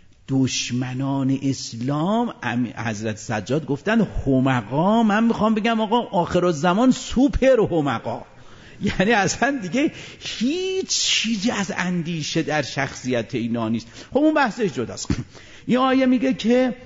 دشمنان اسلام. حضرت سجاد گفتن همقا، من میخوام بگم آقا آخرالزمان سوپر همقا، یعنی اصلا دیگه هیچ چیزی از اندیشه در شخصیت اینا نیست. خب اون بحثش جداست. این آیه میگه که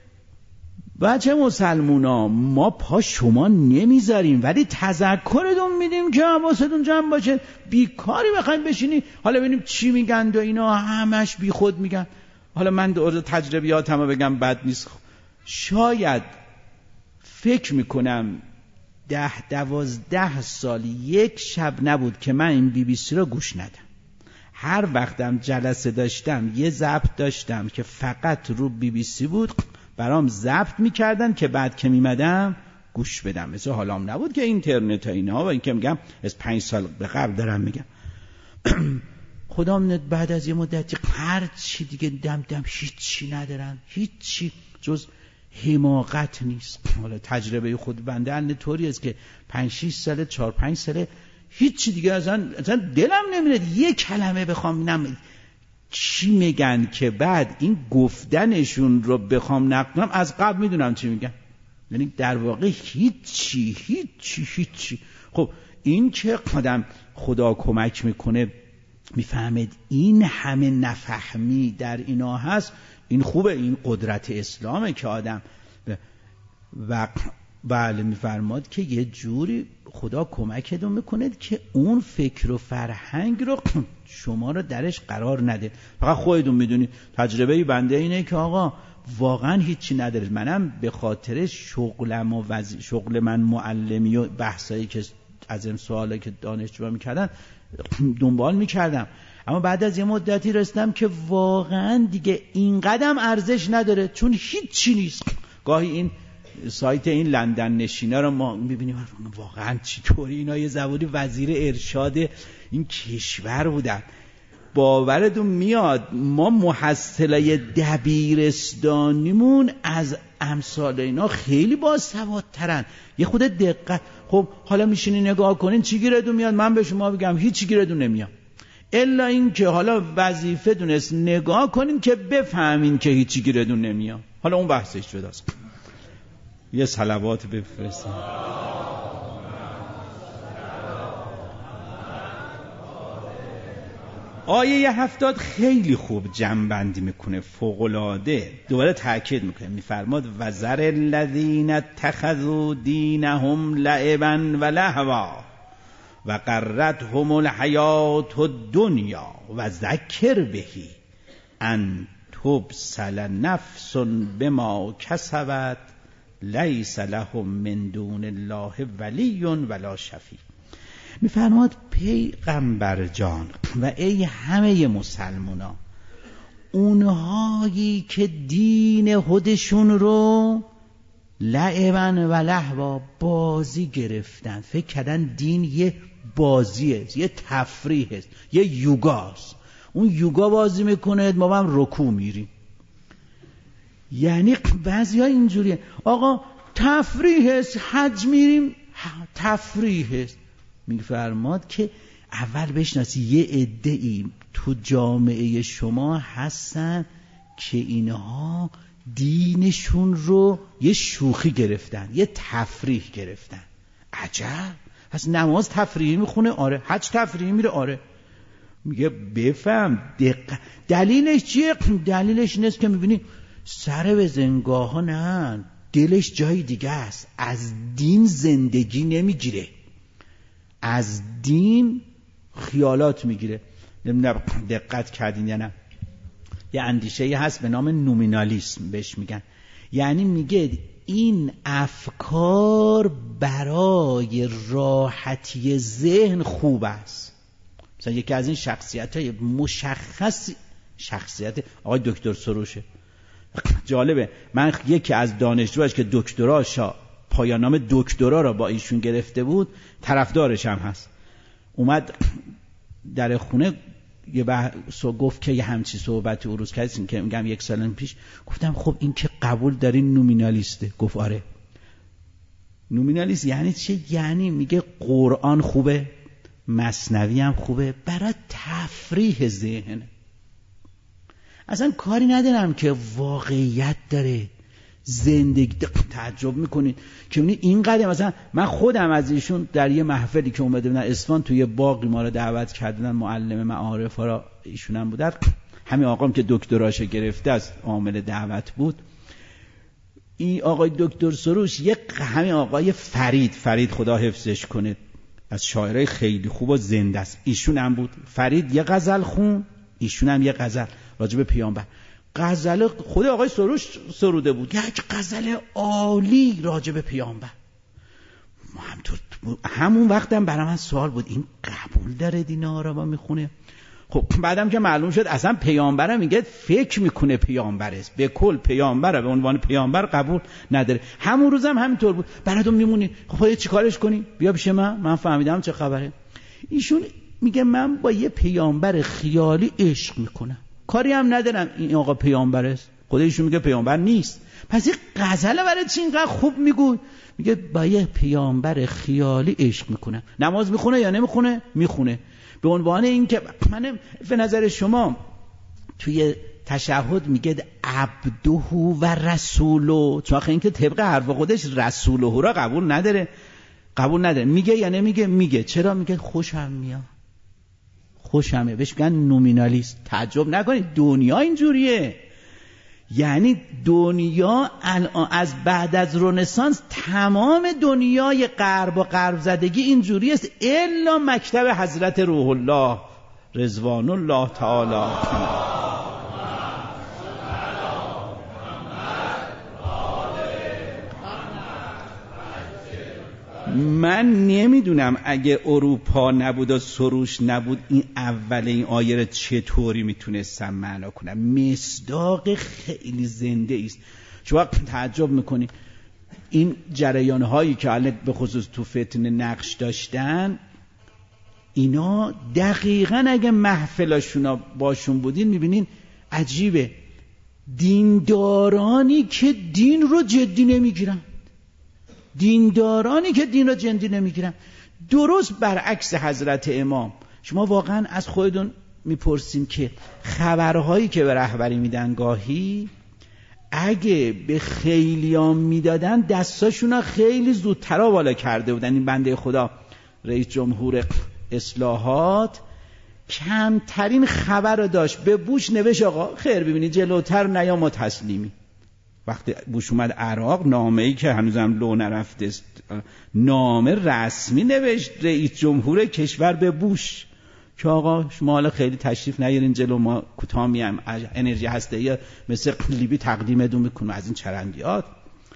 بچه مسلمونا ما پا شما نمیذاریم ولی تذکرتون میدیم که حواستون جمع باشه، بیکاری بخواید بشینی حالا ببینیم چی میگن و اینا همش بی خود میگن. حالا من دور تجربیاتمو بگم بد نیست. شاید فکر میکنم ده دوازده سال یک شب نبود که من این بی بی سی رو گوش ندم. هر وقتم جلسه داشتم یه ضبط داشتم که فقط رو بی بی سی بود، برام ضبط میکردن که بعد که میمدم گوش بدم. مثل حالام نبود که اینترنت ها اینا و این که میگم از پنج سال به قبل دارم میگم. خدا منت بعد از یه مدتی هر چی دیگه دم دم هیچی ندارن، هیچی جز حماقت نیست. حالا تجربه خود بنده ان طوری است که پنج شش ساله چهار پنج ساله هیچی دیگه اصلا اصلا دلم نمیاد یه کلمه بخوام ببینم چی میگن که بعد این گفتنشون رو بخوام نقل کنم از قبل میدونم چی میگن. یعنی در واقع هیچی هیچی هیچی. خب این که آدم خدا کمک میکنه میفهمید این همه نفهمی در اینا هست، این خوبه، این قدرت اسلامه که آدم و بله میفرماد که یه جوری خدا کمکتون میکنه که اون فکر و فرهنگ رو شما رو درش قرار نده. فقط خودتون میدونید. تجربه بنده اینه که آقا واقعا هیچی نداره. منم به خاطر شغلم و وز... شغل من معلمی و بحثایی که از این سوالا که دانشجوها میکردن دنبال میکردم، اما بعد از یه مدتی رسیدم که واقعا دیگه این قدم ارزش نداره چون هیچی نیست. گاهی این سایت این لندن نشینا رو ما میبینیم واقعا چطوری اینا یه زبانی وزیر ارشاد این کشور بودن. باورتون میاد ما محصلای دبیرستانیمون از امثال اینا خیلی باسوادترن. یه خود دقت. خب حالا میشینی نگاه کنین چی گیرتون میاد؟ من به شما بگم هیچی گیرتون نمیاد، الا این که حالا وظیفه دونست نگاه کنین که بفهمین که هیچی گیرتون نمیاد. حالا اون بحثش جداست. یه صلوات بفرستین. آیه هفتاد خیلی خوب جمع‌بندی میکنه، فوق‌العاده دوباره تاکید میکنه. میفرماد و ذر الذین اتخذوا دینهم لعبا و لهوا و غرتهم الحیات الدنیا و ذکر بهی ان تبسل نفس بما کسبت لیس لهم من دون الله ولی ولا شفیع. میفرماد پیغمبر جان و ای همه مسلمونا، اونهایی که دین خودشون رو لعبن و لهوا بازی گرفتن، فکر کردن دین یه بازیه، یه تفریحه، یه یوگاست، اون یوگا بازی میکنه ما هم رکوع میریم. یعنی بعضی ها اینجوریه آقا تفریحه، حج میریم تفریحه. میفرماد که اول بشناسی یه عده‌ای تو جامعه شما هستن که اینها دینشون رو یه شوخی گرفتن، یه تفریح گرفتن. عجب، پس نماز تفریحی میخونه؟ آره. حج تفریحی میره؟ آره. میگه بفهم دقیق دلیلش چیه؟ دلیلش اینه که میبینی سر به زنگاه ها نه، دلش جای دیگه است، از دین زندگی نمیگیره، از دین خیالات میگیره. نمیدونم دقت کردین یا نه، یه اندیشه‌ای هست به نام نومینالیسم بهش میگن. یعنی میگه این افکار برای راحتی ذهن خوب است. مثلا یکی از این شخصیت‌های مشخص شخصیت آقای دکتر سروشه. جالبه، من یکی از دانشجوهاش که دکتراشا پایان نام دکترا را با ایشون گرفته بود طرفدارش هم هست، اومد در خونه یه بحث گفت که یه همچی صحبتی عروض کردیم که میگم یک سال پیش، گفتم خب این که قبول دارین نومینالیسته؟ گفت آره. نومینالیست یعنی چه؟ یعنی میگه قرآن خوبه، مثنوی هم خوبه، برای تفریح ذهن. اصلا کاری ندارم که واقعیت داره زندگی. تعجب میکنید که میبینید اینقدر، مثلا من خودم از ایشون در یه محفلی که اومده بودن اصفهان توی باغی ما رو دعوت کردن، معلم معارف ها را ایشون هم بودن، همین آقام که دکتراشه گرفته از عامل دعوت بود، این آقای دکتر سروش، یک همین آقای فرید فرید خدا حفظش کنه، از شاعرای خیلی خوب و زنده است، ایشون هم بود. فرید یه غزل خون، ایشون هم یه غزل راجع به پیامبر، غزل خود آقای سروش سروده بود، یک غزل عالی راجع به پیامبر. همطور همون وقتم برای من سوال بود این قبول داره دینا را با میخونه؟ خب بعدم که معلوم شد اصلا پیامبر میگه فکر میکنه پیامبر است، به کل پیامبر به عنوان پیامبر قبول نداره. همون روزم هم همینطور بود. براتون میمونی خب باید چیکارش کنی؟ بیا پیش من، من فهمیدم چه خبره. ایشون میگه من با یه پیامبر خیالی عشق میکنم، کاری هم ندارم این آقا پیامبر است، خودشون میگه پیامبر نیست، پس این غزله برای چی اینقدر خوب میگوی؟ میگه با یه پیامبر خیالی عشق میکنم. نماز میخونه یا نمیخونه؟ میخونه. به عنوان این که من به نظر شما توی تشهد میگه عبده و رسوله، چون آخه این که طبق حرف خودش رسوله را قبول نداره، قبول نداره. میگه یا نمیگه؟ میگه. چرا میگه؟ خوشم میاد، خوشمه. بهش میگن نومینالیست. تعجب نکنید دنیا اینجوریه. یعنی دنیا الان از بعد از رنسانس تمام دنیای غرب و غرب زدگی اینجوری است، الا مکتب حضرت روح الله رضوان الله تعالی. من نمیدونم اگه اروپا نبود و سروش نبود این اول این آیه رو چطوری میتونستم معنا کنم. مصداق خیلی زنده است. شما تعجب میکنی این جریان هایی که الان به خصوص تو فتنه نقش داشتن، اینا دقیقاً اگه محفلاشون باشون بودین میبینین عجیبه، دیندارانی که دین رو جدی نمیگیرن، دیندارانی که دین رو جدی نمیگیرن، درست برعکس حضرت امام. شما واقعا از خودتون میپرسیم که خبرهایی که به رهبری میدن گاهی اگه به خیلیان میدادن دستاشون خیلی زودتر بالا کرده بودن. این بنده خدا رئیس جمهور اصلاحات کمترین خبر رو داشت، به بوش نوشت آقا خیر ببینید جلوتر نیا ما تسلیمی. وقتی بوش اومد عراق، نامه‌ای که هنوزم لو نرفته است، نامه رسمی نوشت رئیس جمهور کشور به بوش که آقا شما حالا خیلی تشریف نیارین جلو، ما کوتاه میایم، انرژی هسته‌ای مثل لیبی تقدیمتون میکنیم. از این چرندیات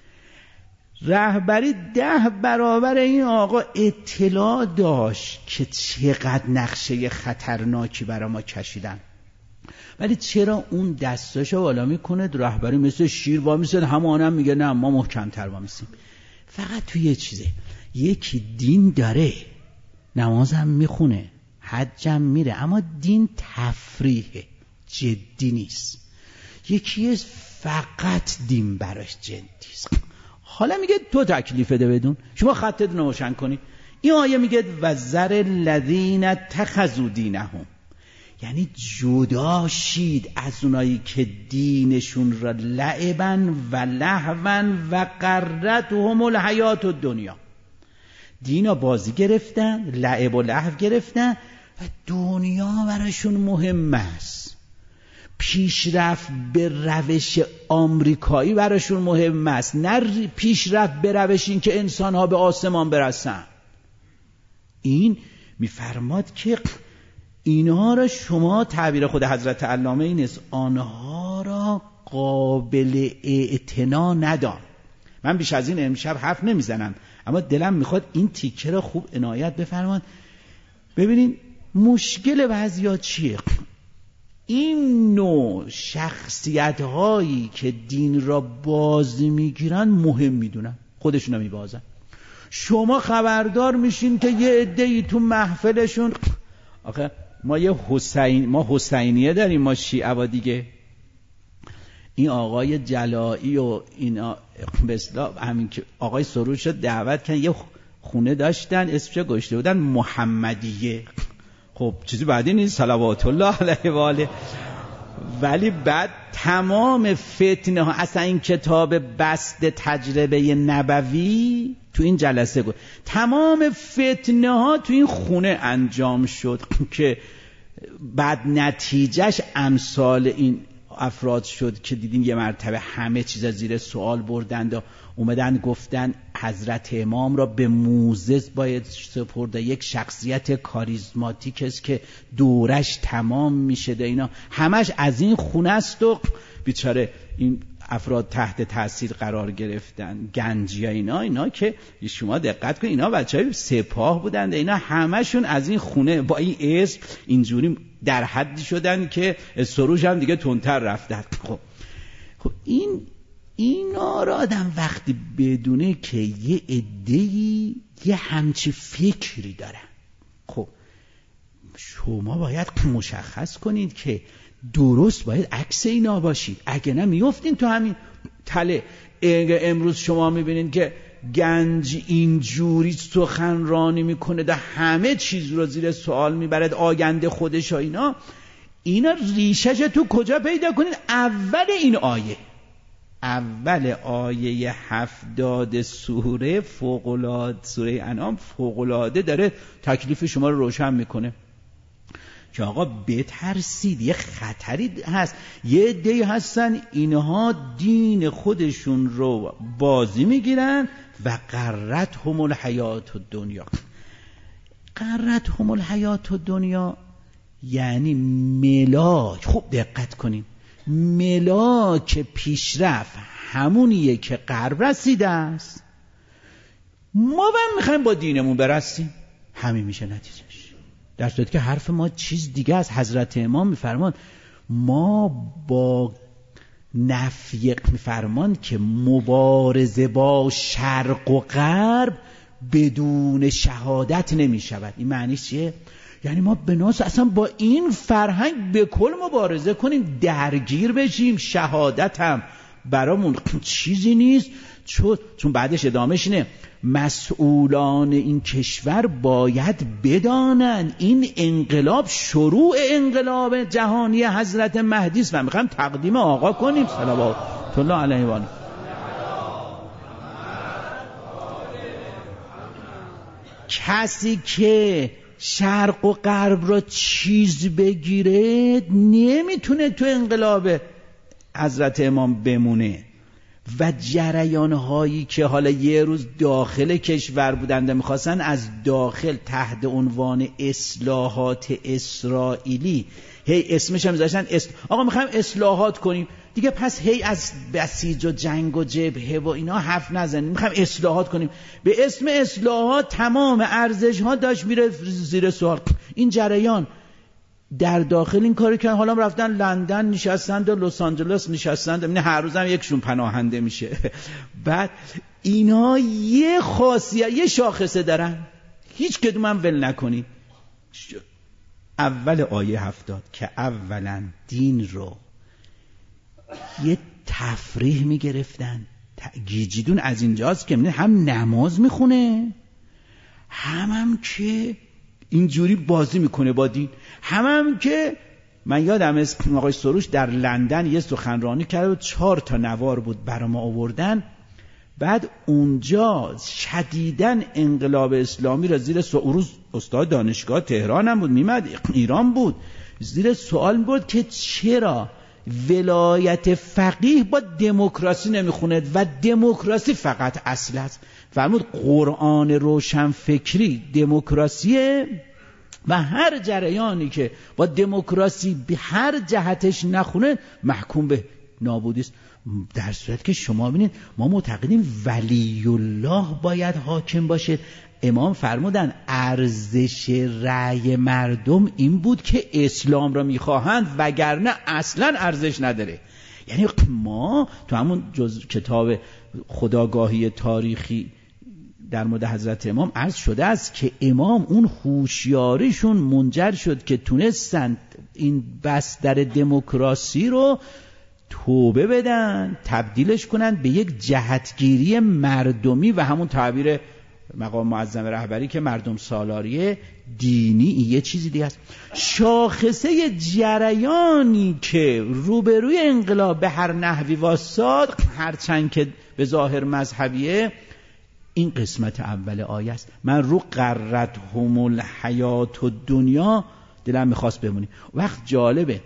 رهبری ده برابر این آقا اطلاع داشت که چقدر نقشه خطرناکی برای ما کشیدن، ولی چرا اون دستاشو بالا میکنه؟ رهبری مثل شیر وامیسه، همون هم میگه نه ما محکم‌تر وامیسیم. فقط توی یه چیزه، یکی دین داره، نمازم میخونه، حجم میره، اما دین تفریحه، جدی نیست. یکی فقط دین براش جدی است. حالا میگه تو تکلیف ده بدون، شما خطت روشن کنی. این آیه میگه و ذر الذین اتخذوا دینهم، یعنی جدا شید از اونایی که دینشون را لعبا و لهوا و غرتهم الحیات الدنیا، دینا بازی گرفتن، لعب و لهو گرفتن و دنیا براشون مهم است. پیشرفت به روش آمریکایی براشون مهم است، نه پیشرفت به روش این که انسان‌ها به آسمان برسن. این میفرماد که اینها را شما، تعبیر خود حضرت علامه این است، آنها را قابل اعتنا ندان. من بیش از این امشب حرف نمیزنم، اما دلم میخواد این تیکه را خوب عنایت بفرمان. ببینین مشکل بعضیا چیه؟ این نوع شخصیت هایی که دین را بازی میگیرن مهم میدونن، خودشون رو میبازن. شما خبردار میشین که یه عده‌ای تو محفلشون، آخه ما یه حسین ما حسینیه داریم، ما شیعه و دیگه این آقای جلایی و اینا به اصطلاح همین که آقای سروش رو دعوت کردن، یه خونه داشتن اسمش گذاشته بودن محمدیه. خب چیزی بعدی نیست، صلوات الله علیه و آله. ولی بعد تمام فتنه ها، اصلا این کتاب بست تجربه نبوی تو این جلسه گفت تمام فتنه ها تو این خونه انجام شد که بعد نتیجهش امثال این افراد شد که دیدین یه مرتبه همه چیز زیر سوال بردند و اومدن گفتن حضرت امام را به موزه باید سپرده، یک شخصیت کاریزماتیک است که دورش تمام میشه ده، اینا همش از این خونه است و بیچاره این افراد تحت تاثیر قرار گرفتن. گنجی اینا اینا که شما دقت کنید اینا بچهای سپاه بودند، اینا همشون از این خونه با این اسم اینجوری در حدی شدن که سروش هم دیگه تندتر رفتن. خب خب این اینا را آدم وقتی بدونه که یه عده‌ای یه همچی فکری دارن، خب شما باید مشخص کنید که درست باید عکس اینا باشید، اگه نه میافتین تو همین تله. امروز شما میبینید که گنج اینجوری سخنرانی میکنه ده همه چیز رو زیر سوال میبرد، آینده خودش و اینا اینا ریشش تو کجا پیدا کنید؟ اول این آیه، اول آیه هفتاد سوره فوق‌العاده، سوره انعام فوق‌العاده داره تکلیف شما رو روشن میکنه که آقا بترسید، یه خطری هست. یه عده‌ای هستن اینها دین خودشون رو بازی میگیرن و غرتهم الحیات الدنیا. غرتهم الحیات الدنیا یعنی ملاک. خوب دقت کنیم، ملاک پیشرفت همونیه که غرب رسیده است، ما هم میخوایم با دینمون برسیم، همین میشه نتیجهش. در صورتی که حرف ما چیز دیگه از حضرت امام میفرمان، ما با نفی میفرمان که مبارزه با شرق و غرب بدون شهادت نمیشود. این معنیش چیه؟ یعنی ما به ناس اصلا با این فرهنگ به کل مبارزه کنیم، درگیر بشیم، شهادت هم برامون چیزی نیست. چون چون بعدش ادامهش اینه مسئولان این کشور باید بدانن این انقلاب شروع انقلاب جهانی حضرت مهدی است و میخوایم تقدیم آقا کنیم صلوات الله علیه و آله. کسی که شرق و غرب را چیز بگیره نمیتونه تو انقلاب حضرت امام بمونه. و جریان هایی که حالا یه روز داخل کشور بودند میخواستن از داخل تحت عنوان اصلاحات اسرائیلی، هی اسمش هم میذاشتن اس... آقا میخوایم اصلاحات کنیم دیگه، پس هی از بسیج و جنگ و جبهه و اینا حرف نزنیم، میخوایم اصلاحات کنیم. به اسم اصلاحات تمام ارزش ها داشت میره زیر سوال. این جریان در داخل این کاری که حالا رفتن لندن نشستند و لس آنجلس نشستند، این هر روز هم یکشون پناهنده میشه. بعد اینا یه خاصیت، یه شاخصه دارن، هیچ کدوم هم ول نکنید. اول آیه هفتاد که اولا دین رو یه تفریح میگرفتن. گیجیدون از اینجاست که هم نماز میخونه هم هم که اینجوری بازی میکنه با دین، هم هم که من یادم از آقای سروش در لندن یه سخنرانی کرد و چهار تا نوار بود برای ما آوردن. بعد اونجا شدیداً انقلاب اسلامی را زیر سوال، روز استاد دانشگاه تهران هم بود، میمد ایران بود، زیر سوال بود که چرا ولایت فقیه با دموکراسی نمیخونه و دموکراسی فقط اصل است. فرمود قرآن روشن فکری دموکراسیه و هر جریانی که با دموکراسی به هر جهتش نخونه محکوم به نابودی است. در صورت که شما ببینید ما معتقدیم ولی الله باید حاکم باشه. امام فرمودن ارزش رأی مردم این بود که اسلام را میخواهند وگرنه اصلا ارزش نداره. یعنی ما تو همون جز کتاب خودآگاهی تاریخی در مورد حضرت امام عرض شده است که امام اون هوشیاریشون منجر شد که تونستند این بستر دموکراسی رو توبه بدن، تبدیلش کنن به یک جهتگیری مردمی و همون تعبیر مقام معظم رهبری که مردم سالاری دینی یه چیزی دیگه است. شاخصه جریانی که روبروی انقلاب به هر نحوی واساد، هرچند که به ظاهر مذهبیه، این قسمت اول آیه است. من رو قرتهم الحیات الدنیا دلم میخواست بمونی. وقت جالبه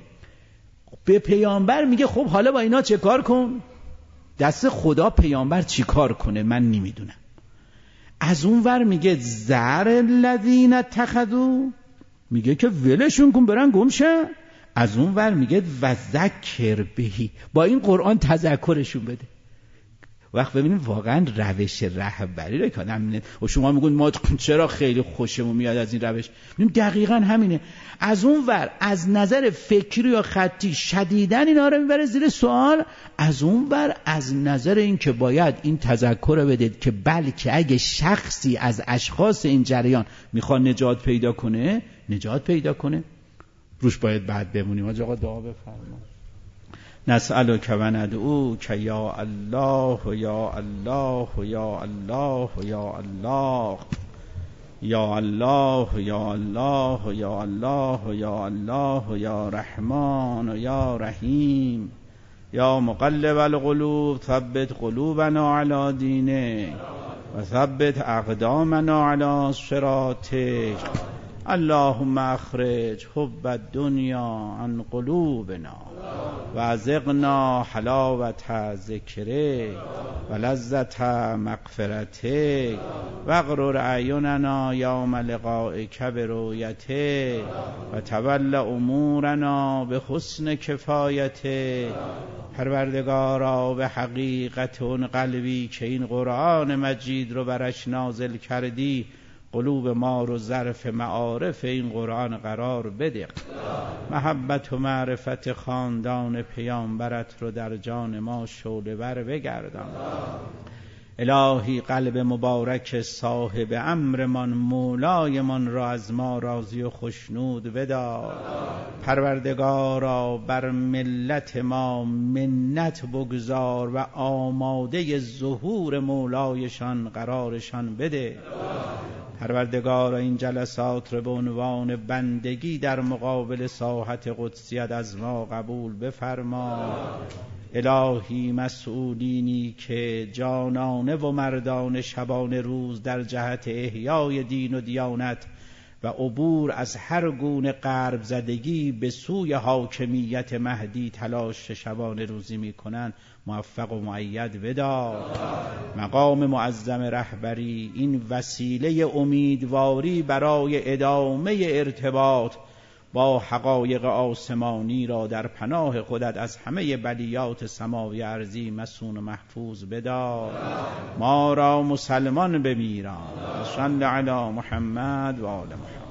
به پیامبر میگه خب حالا با اینا چه کار کن؟ دست خدا پیامبر چی کار کنه من نمیدونم. از اون ور میگه زر الذین اتخذوا، میگه که ولشون کن برن گمشن. از اون ور میگه و ذکر بهی، با این قرآن تذکرشون بده. وقت ببینید واقعا روش رهبری رو که همینه. و شما میگون ما چرا خیلی خوشمون میاد از این روش، میگیم دقیقاً همینه. از اون ور از نظر فکری یا خطی شدیداً اینا رو میبره زیر سوال، از اون ور از نظر این که باید این تذکر رو بدید که بلکه اگه شخصی از اشخاص این جریان میخواد نجات پیدا کنه نجات پیدا کنه، روش باید بعد بمونیم. آقا دعا بفرما. نسألک و ندعوک یا الله یا الله یا الله یا الله یا الله یا الله یا الله یا الله یا رحمان یا رحیم یا مقلب القلوب ثبت قلوبنا علی دینک و ثبت اقدامنا علی صراطک. اللهم اخرج حب الدنیا عن قلوبنا و ذقنا حلاوت ذکرک و لذت مغفرتک و اغرر اعیننا یوم لقائک برؤیتک و تول امورنا به حسن کفایتک. پروردگارا به حقیقت اون قلبی که این قرآن مجید رو برش نازل کردی، قلوب ما رو ظرف معارف این قرآن قرار بده. محبت و معرفت خاندان پیامبرت رو در جان ما شعله ور بگردان. الهی قلب مبارک صاحب امرمان مولایمان را از ما راضی و خشنود بدار. پروردگارا بر ملت ما منت بگذار و آماده ظهور مولایشان قرارشان بده. پروردگار این جلسات رو به عنوان بندگی در مقابل ساحت قدسیت از ما قبول بفرما. الهی مسئولینی که جانانه و مردان شبانه روز در جهت احیای دین و دیانت و عبور از هر گونه غرب زدگی به سوی حاکمیت مهدی تلاش شبانه روزی می کنند، موفق و مؤید بدار. مقام معظم رهبری این وسیله امیدواری برای ادامه ارتباط با حقایق آسمانی را در پناه خودت از همه بلیات سماوی ارضی مسون و محفوظ بدار. ما را مسلمان بمیران. صلی علی محمد و آل محمد.